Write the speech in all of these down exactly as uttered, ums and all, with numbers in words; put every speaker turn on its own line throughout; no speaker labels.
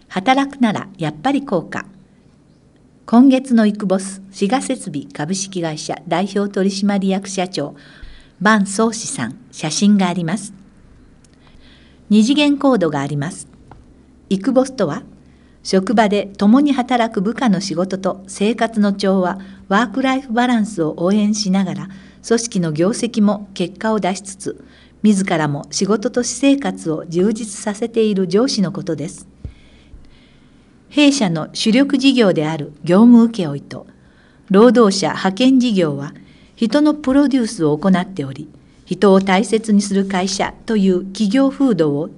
働くならやっぱり効果。今月のイクボス、滋賀設備株式会社代表取締役社長、伴宗志さん、写真があります。二次元コードがあります。イクボスとは、職場で共に働く部下の仕事と生活の調和、ワークライフバランスを応援しながら、組織の業績も結果を出しつつ、自らも仕事と私生活を充実させている上司のことです。弊社の主力事業である業務請負と、労働者派遣事業は、人のプロデュースを行っており、人を大切にする会社という企業風土を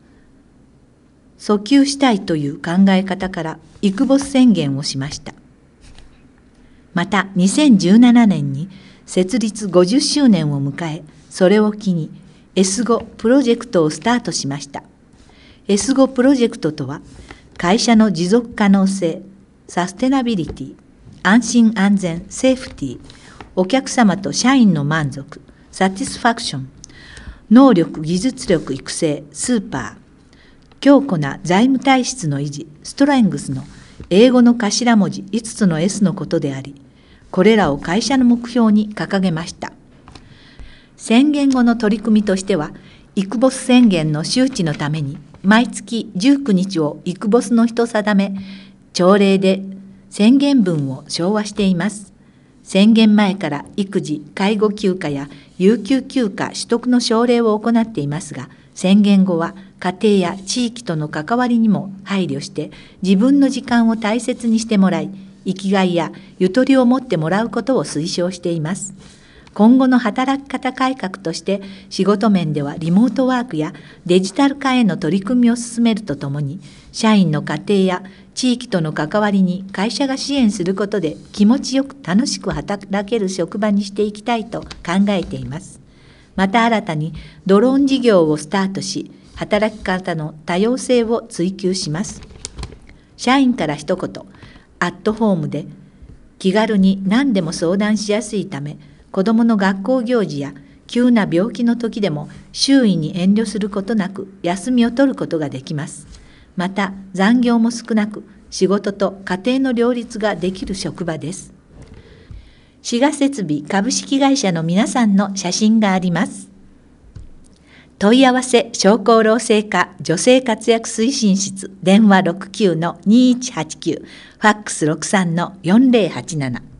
訴求したいという考え方からイクボス宣言をしました。またにせんじゅうななねんに設立ごじゅっしゅうねんを迎え、それを機に エスご プロジェクトをスタートしました。エスご プロジェクトとは、会社の持続可能性、サステナビリティ、安心安全、セーフティー、お客様と社員の満足、サティスファクション、能力・技術力育成、スーパー、強固な財務体質の維持、ストレングスの英語の頭文字いつつの エス のことであり、これらを会社の目標に掲げました。宣言後の取り組みとしては、イクボス宣言の周知のために、毎月じゅうくにちをイクボスの日と定め、朝礼で宣言文を唱和しています。宣言前から育児・介護休暇や有給休暇取得の奨励を行っていますが、宣言後は家庭や地域との関わりにも配慮して自分の時間を大切にしてもらい、生きがいやゆとりを持ってもらうことを推奨しています。今後の働き方改革として仕事面ではリモートワークやデジタル化への取り組みを進めるとともに、社員の家庭や地域との関わりに会社が支援することで気持ちよく楽しく働ける職場にしていきたいと考えています。また新たにドローン事業をスタートし、働き方の多様性を追求します。社員から一言、アットホームで気軽に何でも相談しやすいため、子どもの学校行事や急な病気の時でも周囲に遠慮することなく休みを取ることができます。また残業も少なく、仕事と家庭の両立ができる職場です。滋賀設備株式会社の皆さんの写真があります。問い合わせ商工労政課女性活躍推進室、電話 ろくきゅうのにいちはちきゅう、ファックス ろくさんのよんぜろはちなな。